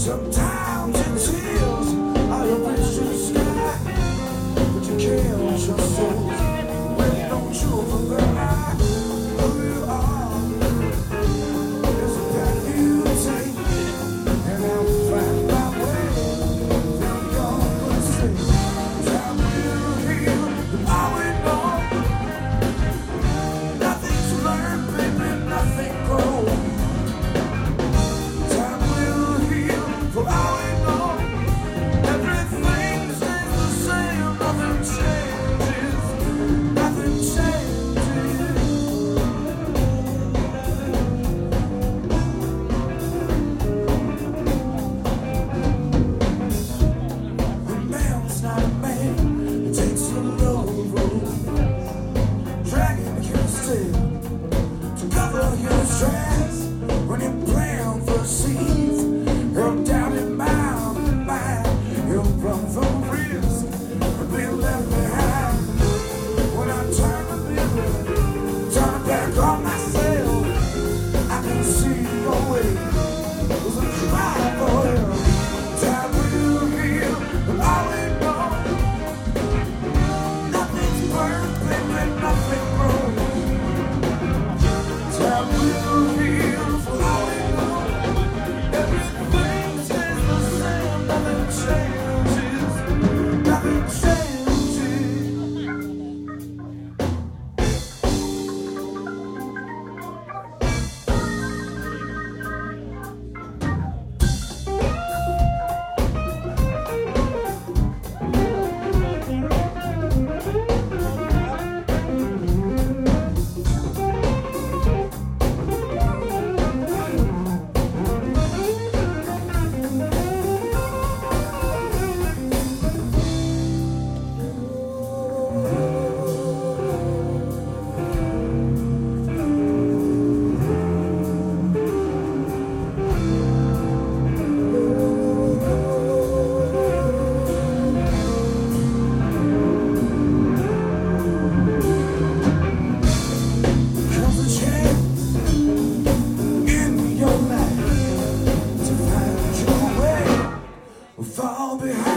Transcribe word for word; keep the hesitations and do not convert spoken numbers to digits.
Sometimes it feels out of reach to the sky, but you can't trust those when you don't choose from the eye. Who you are is a path you take, and I'll find my way. Then God will say, time will heal, and all we know, nothing to learn, baby, nothing grows. For all we know, everything stays the same, nothing changes, nothing changes. A man's not a man, it takes a low road, dragging his tail to cover his tracks. When you're playing for seeds, you're down in my mind, you'll run from risk and be left behind. When I turn the mirror, turn it back on myself, I can see your way. There's a cry for you. Time will heal, but all we know, nothing's perfect and nothing grows. Time will heal, for all we know, everything stays the same, nothing changes, nothing changes. Fall behind.